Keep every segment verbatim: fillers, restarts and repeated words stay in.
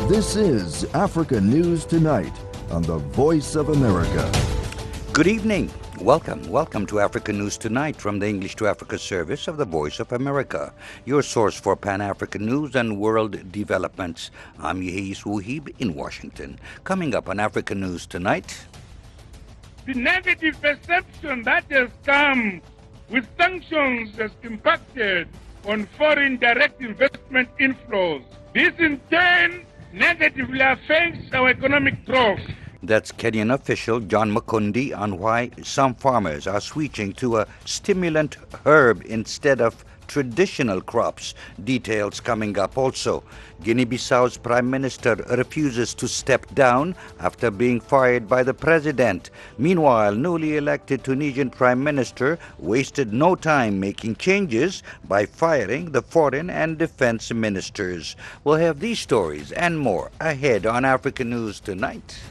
This is Africa News Tonight on the Voice of America. Good evening. Welcome. Welcome to Africa News Tonight from the English to Africa service of the Voice of America, your source for Pan-African news and world developments. I'm Yehis Wuhib in Washington. Coming up on Africa News Tonight. The negative perception that has come with sanctions has impacted on foreign direct investment inflows. This in turn negatively affects our economic growth. That's Kenyan official John Makundi on why some farmers are switching to a stimulant herb instead of traditional crops. Details coming up also. Guinea-Bissau's prime minister refuses to step down after being fired by the president. Meanwhile, newly elected Tunisian prime minister wasted no time making changes by firing the foreign and defense ministers. We'll have these stories and more ahead on Africa News Tonight.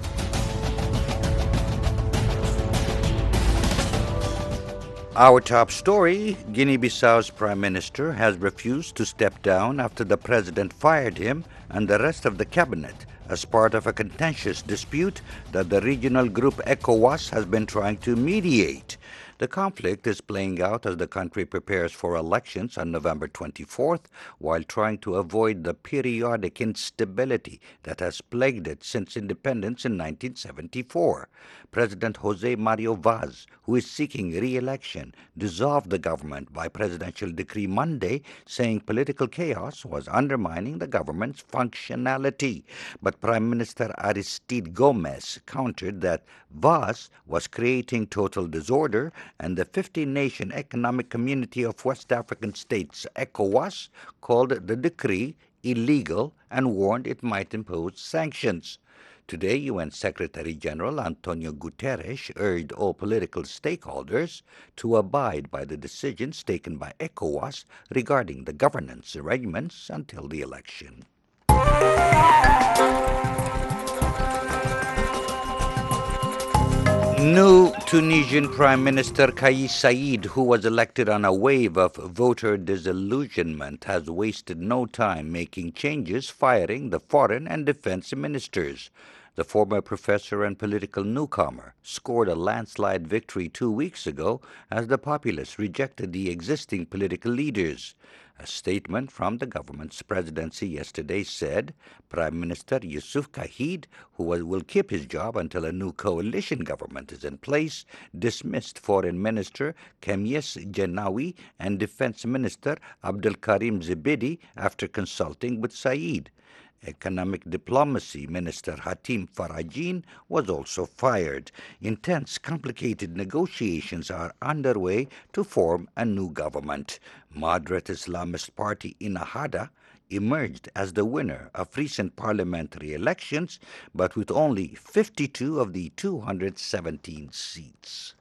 Our top story, Guinea-Bissau's prime minister has refused to step down after the president fired him and the rest of the cabinet as part of a contentious dispute that the regional group ECOWAS has been trying to mediate. The conflict is playing out as the country prepares for elections on November twenty-fourth, while trying to avoid the periodic instability that has plagued it since independence in nineteen seventy-four. President Jose Mario Vaz, who is seeking re-election, dissolved the government by presidential decree Monday, saying political chaos was undermining the government's functionality. But Prime Minister Aristide Gomez countered that Vaz was creating total disorder, and the fifteen-nation Economic Community of West African States, ECOWAS, called the decree illegal and warned it might impose sanctions. Today, U N Secretary-General Antonio Guterres urged all political stakeholders to abide by the decisions taken by ECOWAS regarding the governance arrangements until the election. New Tunisian Prime Minister Kais Saied, who was elected on a wave of voter disillusionment, has wasted no time making changes, firing the foreign and defense ministers. The former professor and political newcomer scored a landslide victory two weeks ago as the populace rejected the existing political leaders. A statement from the government's presidency yesterday said Prime Minister Youssouf Kahid, who will keep his job until a new coalition government is in place, dismissed Foreign Minister Kemies Jenawi and Defense Minister Abdelkarim Zebedi after consulting with Saied. Economic Diplomacy Minister Hatim Farajin was also fired. Intense, complicated negotiations are underway to form a new government. Moderate Islamist party Ennahda emerged as the winner of recent parliamentary elections, but with only fifty-two of the two hundred seventeen seats.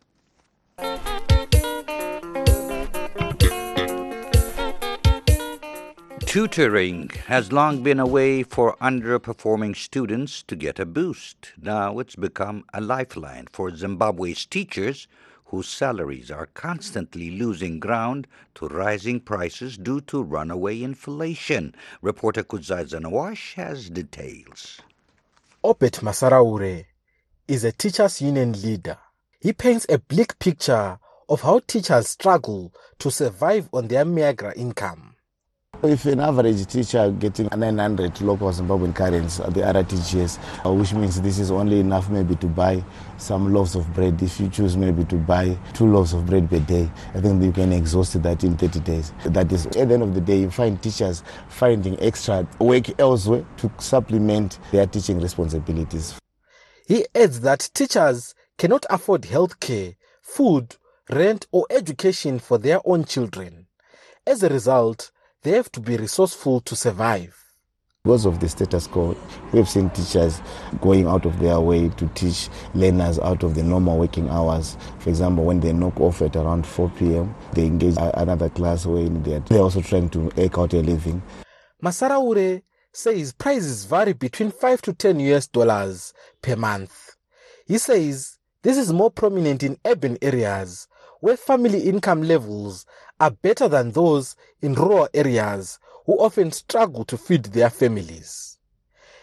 Tutoring has long been a way for underperforming students to get a boost. Now it's become a lifeline for Zimbabwe's teachers, whose salaries are constantly losing ground to rising prices due to runaway inflation. Reporter Kudzai Zanawash has details. Obet Masaraure is a teachers' union leader. He paints a bleak picture of how teachers struggle to survive on their meager income. If an average teacher getting nine hundred local Zimbabwean currency at the R T G S, uh, which means this is only enough maybe to buy some loaves of bread. If you choose maybe to buy two loaves of bread per day, I think you can exhaust that in thirty days. That is, at the end of the day, you find teachers finding extra work elsewhere to supplement their teaching responsibilities. He adds that teachers cannot afford health care, food, rent, or education for their own children. As a result, they have to be resourceful to survive. Because of the status quo, we've seen teachers going out of their way to teach learners out of the normal working hours. For example, when they knock off at around four p.m., they engage another class where they're also trying to eke out a living. Masaraure says prices vary between five to ten U S dollars per month. He says this is more prominent in urban areas where family income levels are better than those in rural areas who often struggle to feed their families.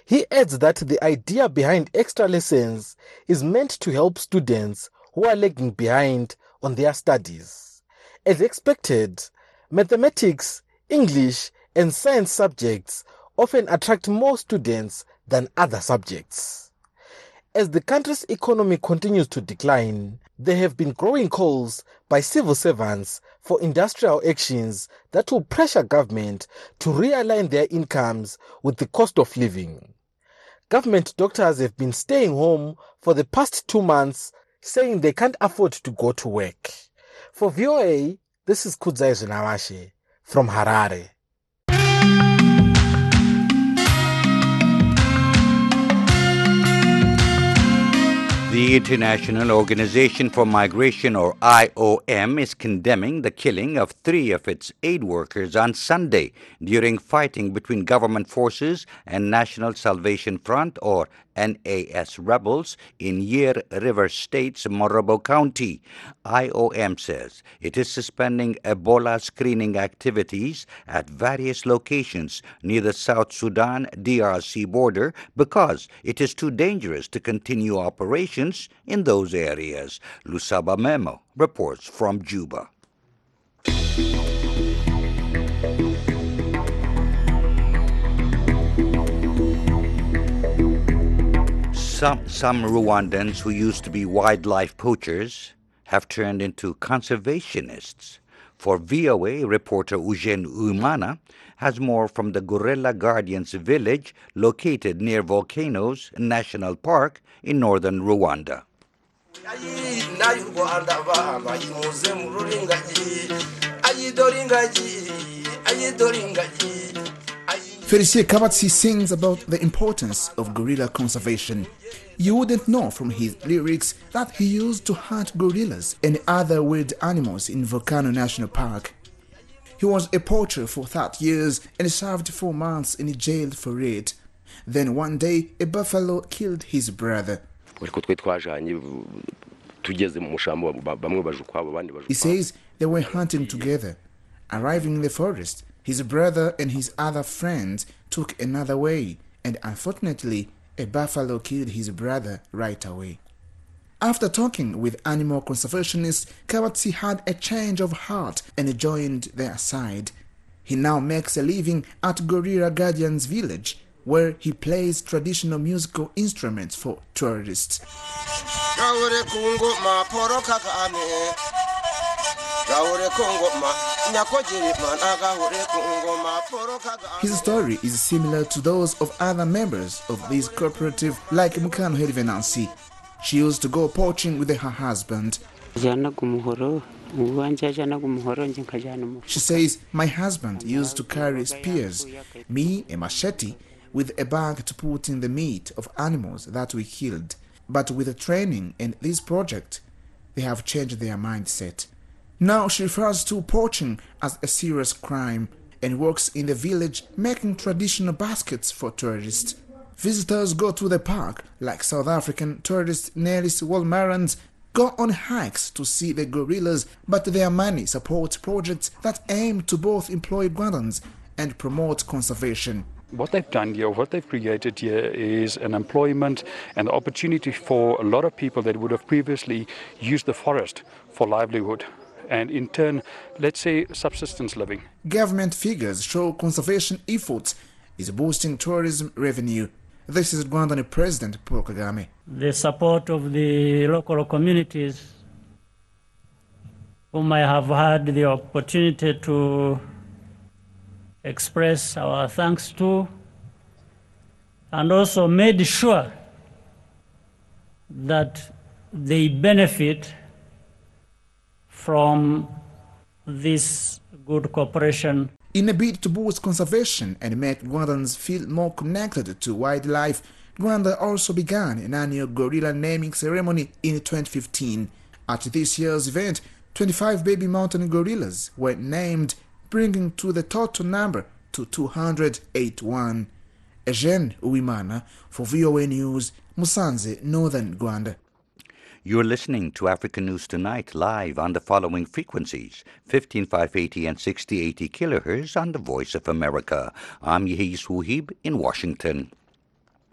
He adds that the idea behind extra lessons is meant to help students who are lagging behind on their studies. As expected, mathematics, English, and science subjects often attract more students than other subjects. As the country's economy continues to decline, there have been growing calls by civil servants for industrial actions that will pressure government to realign their incomes with the cost of living. Government doctors have been staying home for the past two months, saying they can't afford to go to work. For V O A, this is Kudzai Zinawashe from Harare. The International Organization for Migration, or I O M, is condemning the killing of three of its aid workers on Sunday during fighting between government forces and National Salvation Front, or N A S rebels in Yir River State's Morobo County. I O M says it is suspending Ebola screening activities at various locations near the South Sudan D R C border because it is too dangerous to continue operations in those areas. Lusaba Memo reports from Juba. Some, some Rwandans who used to be wildlife poachers have turned into conservationists. For V O A, reporter Eugene Uimana has more from the Gorilla Guardians village located near Volcanoes National Park in northern Rwanda. Félicien Kabatsi sings about the importance of gorilla conservation. You wouldn't know from his lyrics that he used to hunt gorillas and other wild animals in Volcano National Park. He was a poacher for thirty years and served four months in jail for it. Then one day, a buffalo killed his brother. He says they were hunting together. Arriving in the forest, his brother and his other friends took another way, and unfortunately, a buffalo killed his brother right away. After talking with animal conservationists, Kabatsi had a change of heart and joined their side. He now makes a living at Gorilla Guardians village, where he plays traditional musical instruments for tourists. His story is similar to those of other members of this cooperative, like Mukano Helivenansi. She used to go poaching with her husband. She says, my husband used to carry spears, me a machete, with a bag to put in the meat of animals that we killed. But with the training and this project, they have changed their mindset. Now she refers to poaching as a serious crime and works in the village making traditional baskets for tourists. Visitors go to the park, like South African tourist Nellis Walmarans, go on hikes to see the gorillas, but their money supports projects that aim to both employ Rwandans and promote conservation. What they've done here, what they've created here is an employment and opportunity for a lot of people that would have previously used the forest for livelihood. And in turn, let's say, subsistence living. Government figures show conservation efforts is boosting tourism revenue. This is Rwandan President Paul Kagame. The support of the local communities, whom I have had the opportunity to express our thanks to, and also made sure that they benefit from this good cooperation. In a bid to boost conservation and make Rwandans feel more connected to wildlife, Rwanda also began an annual gorilla naming ceremony in twenty fifteen. At this year's event, twenty-five baby mountain gorillas were named, bringing to the total number to two hundred eighty-one. Eugene Uimana for V O A News, Musanze, Northern Rwanda. You're listening to African News Tonight live on the following frequencies: fifteen five eighty and sixty eighty kilohertz on the Voice of America. I'm Yehis Wuhib in Washington.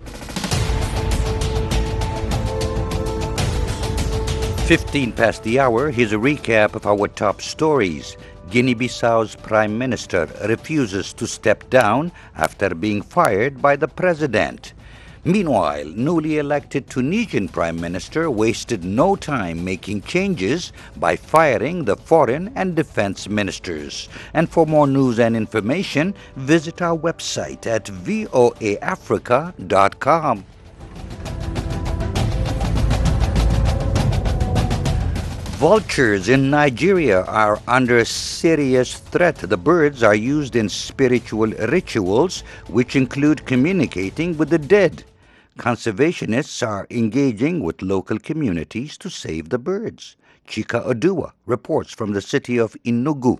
fifteen past the hour, here's a recap of our top stories. Guinea-Bissau's Prime Minister refuses to step down after being fired by the president. Meanwhile, newly elected Tunisian Prime Minister wasted no time making changes by firing the foreign and defense ministers. And for more news and information, visit our website at voa africa dot com. Vultures in Nigeria are under serious threat. The birds are used in spiritual rituals, which include communicating with the dead. Conservationists are engaging with local communities to save the birds. Chika Odua reports from the city of Enugu.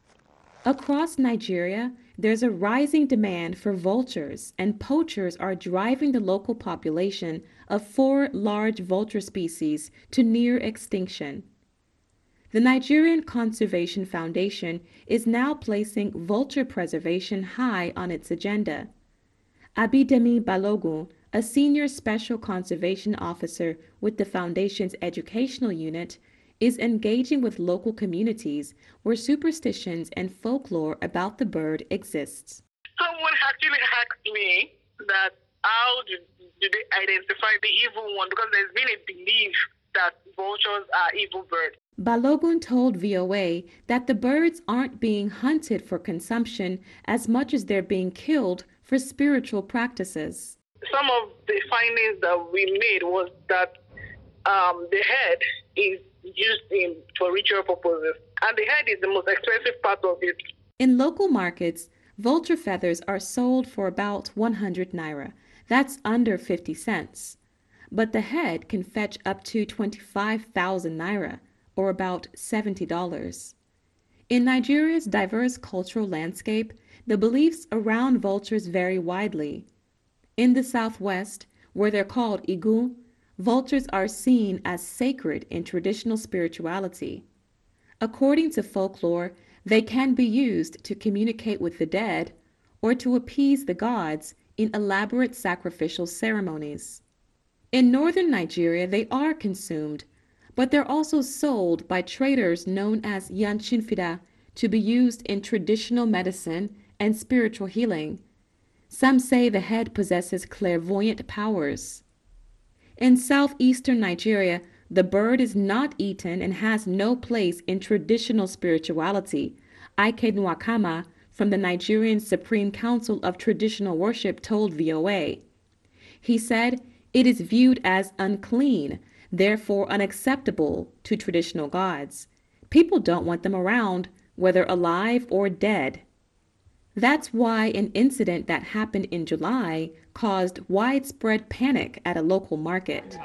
Across Nigeria, there's a rising demand for vultures, and poachers are driving the local population of four large vulture species to near extinction. The Nigerian Conservation Foundation is now placing vulture preservation high on its agenda. Abidemi Balogun, a senior special conservation officer with the foundation's educational unit, is engaging with local communities where superstitions and folklore about the bird exists. Someone actually asked me that how do, do they identify the evil one, because there's been a belief that vultures are evil birds. Balogun told V O A that the birds aren't being hunted for consumption as much as they're being killed for spiritual practices. Some of the findings that we made was that um, the head is used in for ritual purposes, and the head is the most expensive part of it. In local markets, vulture feathers are sold for about one hundred naira. That's under fifty cents. But the head can fetch up to twenty-five thousand naira, or about seventy dollars. In Nigeria's diverse cultural landscape, the beliefs around vultures vary widely. In the southwest, where they're called Igu, vultures are seen as sacred in traditional spirituality. According to folklore, they can be used to communicate with the dead or to appease the gods in elaborate sacrificial ceremonies. In northern Nigeria, they are consumed, but they're also sold by traders known as Yanchinfida to be used in traditional medicine and spiritual healing. Some say the head possesses clairvoyant powers. In southeastern Nigeria, the bird is not eaten and has no place in traditional spirituality. Ike Nwakama from the Nigerian Supreme Council of Traditional Worship told V O A. He said it is viewed as unclean, therefore unacceptable to traditional gods. People don't want them around, whether alive or dead. That's why an incident that happened in July caused widespread panic at a local market.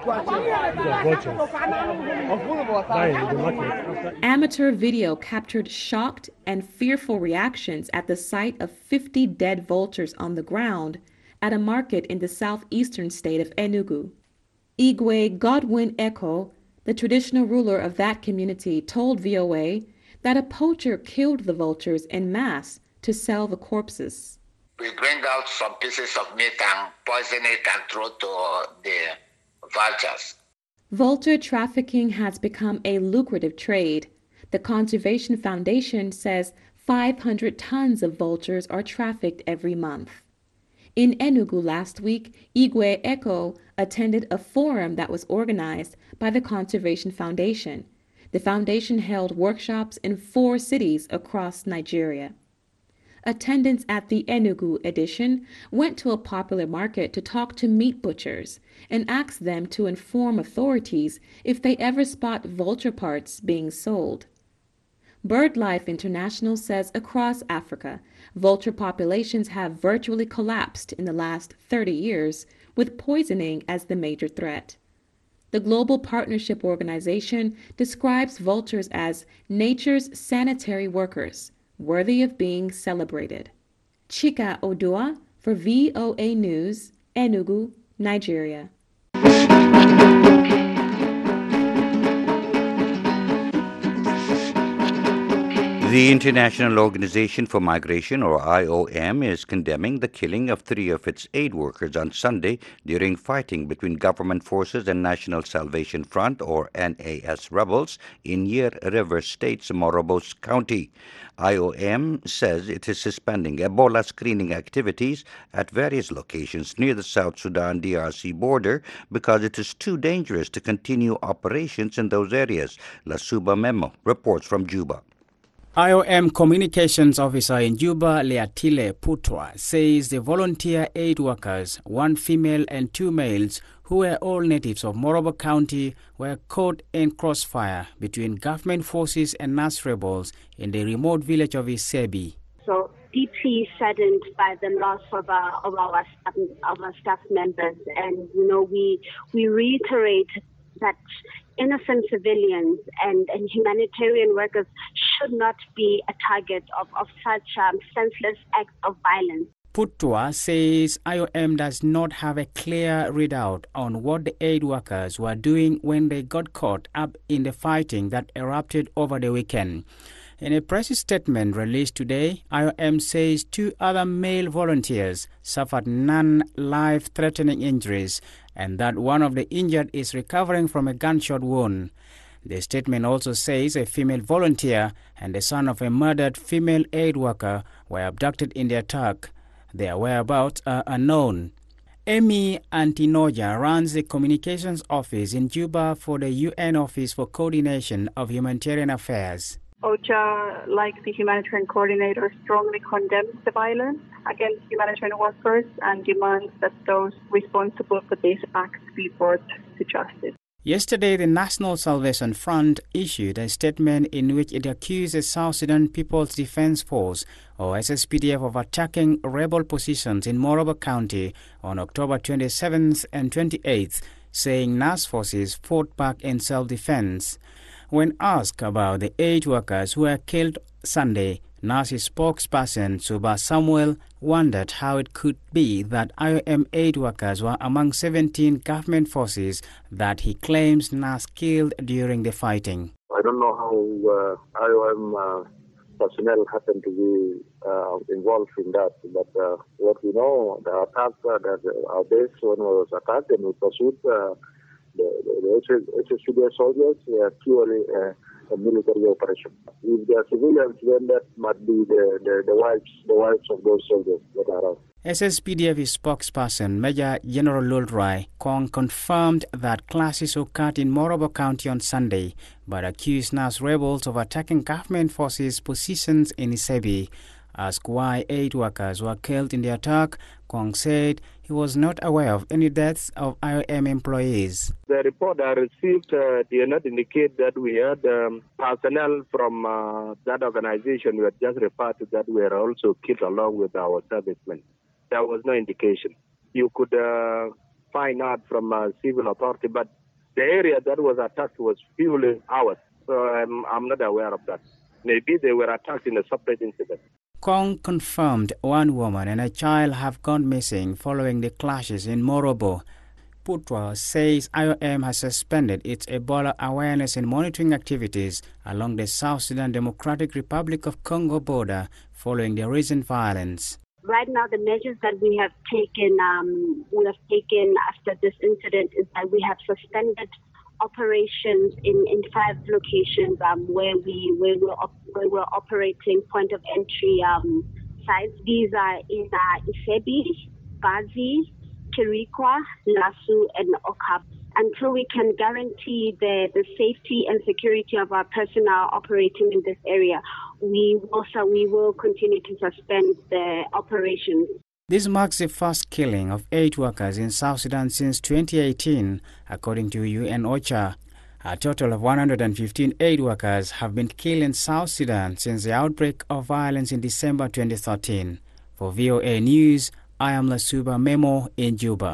Amateur video captured shocked and fearful reactions at the sight of fifty dead vultures on the ground at a market in the southeastern state of Enugu. Igwe Godwin Eko, the traditional ruler of that community, told V O A that a poacher killed the vultures en masse to sell the corpses. We bring out some pieces of meat and poison it and throw to the vultures. Vulture trafficking has become a lucrative trade. The Conservation Foundation says five hundred tons of vultures are trafficked every month. In Enugu last week, Igwe Eko attended a forum that was organized by the Conservation Foundation. The foundation held workshops in four cities across Nigeria. Attendants at the Enugu edition went to a popular market to talk to meat butchers and asked them to inform authorities if they ever spot vulture parts being sold. BirdLife International says across Africa, vulture populations have virtually collapsed in the last thirty years, with poisoning as the major threat. The Global Partnership Organization describes vultures as nature's sanitary workers, worthy of being celebrated. Chika Odua for V O A News, Enugu, Nigeria. The International Organization for Migration, or I O M, is condemning the killing of three of its aid workers on Sunday during fighting between government forces and National Salvation Front, or N A S rebels, in Yer River State's Morobos County. I O M says it is suspending Ebola screening activities at various locations near the South Sudan D R C border because it is too dangerous to continue operations in those areas. Lasuba Memo reports from Juba. I O M Communications Officer in Juba, Leatile Putwa, says the volunteer aid workers, one female and two males, who were all natives of Morobo County, were caught in crossfire between government forces and N A S rebels in the remote village of Isebi. So deeply saddened by the loss of our, of our, staff, of our staff members, and you know we we reiterate that innocent civilians and, and humanitarian workers should not be a target of, of such um, senseless acts of violence. Putwa says I O M does not have a clear readout on what the aid workers were doing when they got caught up in the fighting that erupted over the weekend. In a press statement released today, I O M says two other male volunteers suffered non-life-threatening injuries and that one of the injured is recovering from a gunshot wound. The statement also says a female volunteer and the son of a murdered female aid worker were abducted in the attack. Their whereabouts are unknown. Amy Antinoja runs the communications office in Juba for the U N Office for Coordination of Humanitarian Affairs. OCHA, like the humanitarian coordinator, strongly condemns the violence against humanitarian workers and demands that those responsible for these acts be brought to justice. Yesterday, the National Salvation Front issued a statement in which it accused the South Sudan People's Defense Force, or S S P D F, of attacking rebel positions in Morobo County on October twenty-seventh and twenty-eighth, saying N A S forces fought back in self-defense. When asked about the aid workers who were killed Sunday, N A S spokesperson Suba Samuel wondered how it could be that I O M aid workers were among seventeen government forces that he claims N A S killed during the fighting. I don't know how uh, I O M uh, personnel happened to be uh, involved in that, but uh, what we know, the attack, uh, that our base one was attacked and we pursued uh, the, the, the S S P D F soldiers were purely uh, a military operation. If they are civilians, then that might be the, the, the wives the wives of those soldiers that are around. S S P D F spokesperson Major General Lulrai Kong confirmed that clashes occurred in Morobo County on Sunday, but accused N A S rebels of attacking government forces' positions in Isebi. Asked why eight workers were killed in the attack, Kong said he was not aware of any deaths of I O M employees. The report I received uh, did not indicate that we had um, personnel from uh, that organization we had just referred to that were also killed along with our servicemen. There was no indication. You could uh, find out from uh, civil authority, but the area that was attacked was purely ours, so I'm, I'm not aware of that. Maybe they were attacked in a separate incident. Kong confirmed one woman and a child have gone missing following the clashes in Morobo. Putwa says I O M has suspended its Ebola awareness and monitoring activities along the South Sudan Democratic Republic of Congo border following the recent violence. Right now, the measures that we have taken, um, we have taken after this incident is that we have suspended operations in, in five locations um, where we where we're, op- where we're operating point of entry um, sites. These are in uh, Isebi, Bazi, Kirikwa, Lasu, and Okap. Until we can guarantee the, the safety and security of our personnel operating in this area, we also we will continue to suspend the operations. This marks the first killing of aid workers in South Sudan since twenty eighteen, according to U N OCHA. A total of one hundred fifteen aid workers have been killed in South Sudan since the outbreak of violence in December twenty thirteen. For V O A News, I am Lasuba Memo in Juba.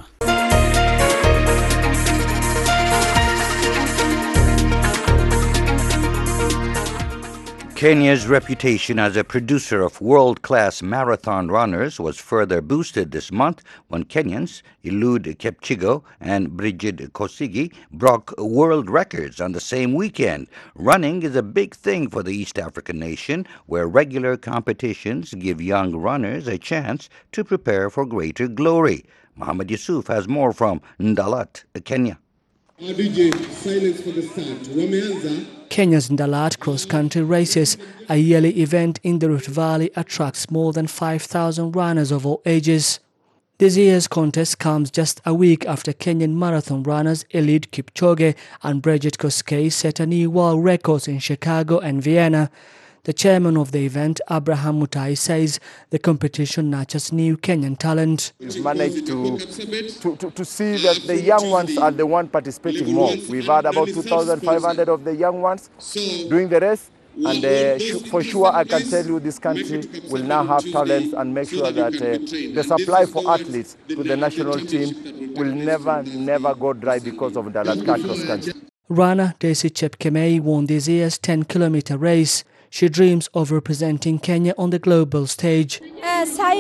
Kenya's reputation as a producer of world-class marathon runners was further boosted this month when Kenyans Eliud Kipchoge and Brigid Kosgei broke world records on the same weekend. Running is a big thing for the East African nation, where regular competitions give young runners a chance to prepare for greater glory. Mohammed Yusuf has more from Ndalat, Kenya. D J, silence for the start. Wameanza. Kenya's Ndalat cross-country races, a yearly event in the Rift Valley, attracts more than five thousand runners of all ages. This year's contest comes just a week after Kenyan marathon runners Eliud Kipchoge and Brigid Kosgei set a new world records in Chicago and Vienna. The chairman of the event, Abraham Mutai, says the competition nurtures new Kenyan talent. We've managed to, to, to, to see that the young ones are the ones participating more. We've had about two thousand five hundred of the young ones doing the race, and uh, for sure I can tell you this country will now have talents and make sure that uh, the supply for athletes to the national team will never, never go dry because of Ndalat cross country. Runner Daisy Chepkemei won this year's ten kilometer race. She dreams of representing Kenya on the global stage. I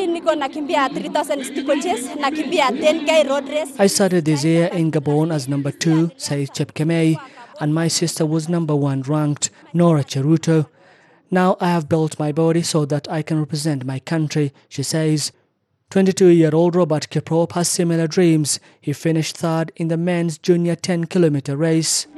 started this year in Gabon as number two, says Chepkemei, and my sister was number one ranked, Nora Cheruto. Now I have built my body so that I can represent my country, she says. twenty-two-year-old Robert Kiprop has similar dreams. He finished third in the men's junior ten kilometer race.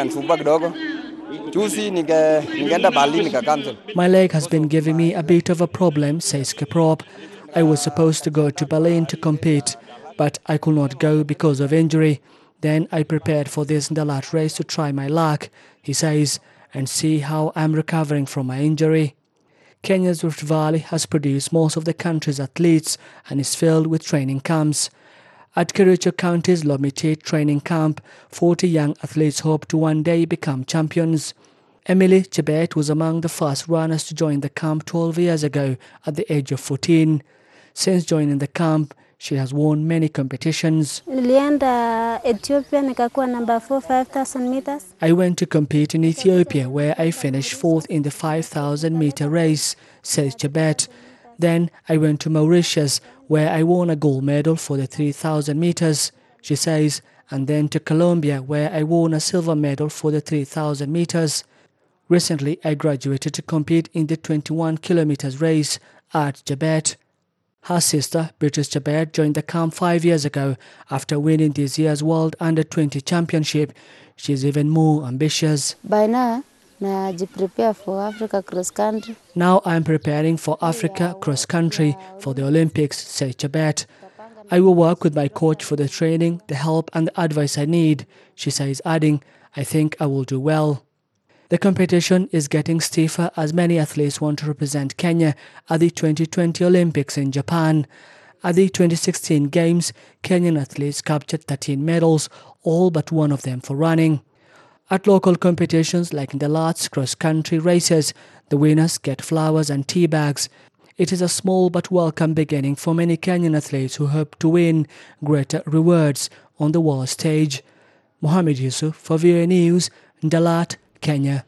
My leg has been giving me a bit of a problem, says Kiprop. I was supposed to go to Berlin to compete, but I could not go because of injury. Then I prepared for this Ndalat race to try my luck, he says, and see how I'm recovering from my injury. Kenya's Rift Valley has produced most of the country's athletes and is filled with training camps. At Kericho County's Lomiti training camp, forty young athletes hope to one day become champions. Emily Chebet was among the first runners to join the camp twelve years ago at the age of fourteen. Since joining the camp, she has won many competitions. Nilienda Ethiopia nikakuwa number four, five thousand meters. I went to compete in Ethiopia where I finished fourth in the five thousand meter race, says Chebet. Then I went to Mauritius where I won a gold medal for the three thousand meters, she says, and then to Colombia where I won a silver medal for the three thousand meters. Recently, I graduated to compete in the twenty-one kilometers race at Chebet. Her sister, Beatrice Chebet, joined the camp five years ago after winning this year's World Under twenty Championship. She's even more ambitious. By now, I prepare for Africa cross country. Now I'm preparing for Africa cross country for the Olympics, says Chebet. I will work with my coach for the training, the help and the advice I need, she says, adding, I think I will do well. The competition is getting stiffer as many athletes want to represent Kenya at the twenty twenty Olympics in Japan. At the twenty sixteen Games, Kenyan athletes captured thirteen medals, all but one of them for running. At local competitions like Ndalat's cross-country races, the winners get flowers and tea bags. It is a small but welcome beginning for many Kenyan athletes who hope to win greater rewards on the world stage. Mohammed Yusuf for V O A News, Ndalat, Kenya.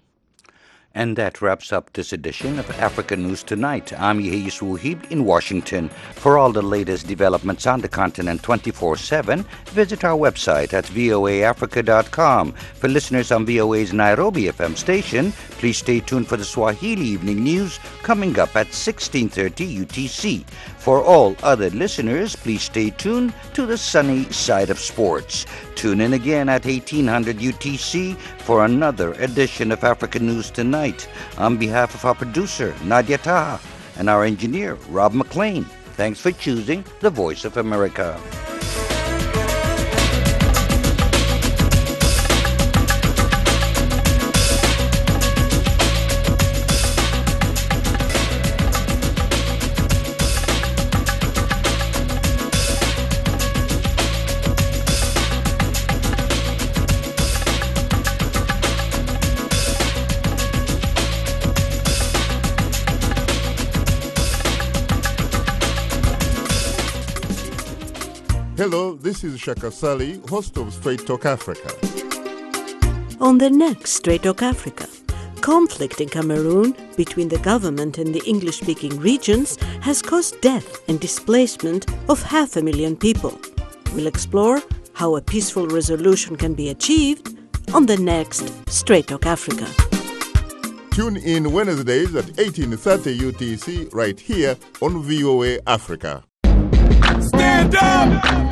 And that wraps up this edition of Africa News Tonight. I'm Yehis Wuhib in Washington. For all the latest developments on the continent twenty-four seven, visit our website at voa africa dot com. For listeners on V O A's Nairobi F M station, please stay tuned for the Swahili Evening News coming up at sixteen thirty U T C. For all other listeners, please stay tuned to the sunny side of sports. Tune in again at eighteen hundred U T C for another edition of Africa News Tonight. On behalf of our producer, Nadia Taha, and our engineer, Rob McLean, thanks for choosing the Voice of America. Hello, this is Shaka Sali, host of Straight Talk Africa. On the next Straight Talk Africa, conflict in Cameroon between the government and the English-speaking regions has caused death and displacement of half a million people. We'll explore how a peaceful resolution can be achieved on the next Straight Talk Africa. Tune in Wednesdays at eighteen thirty U T C right here on V O A Africa. Stand up!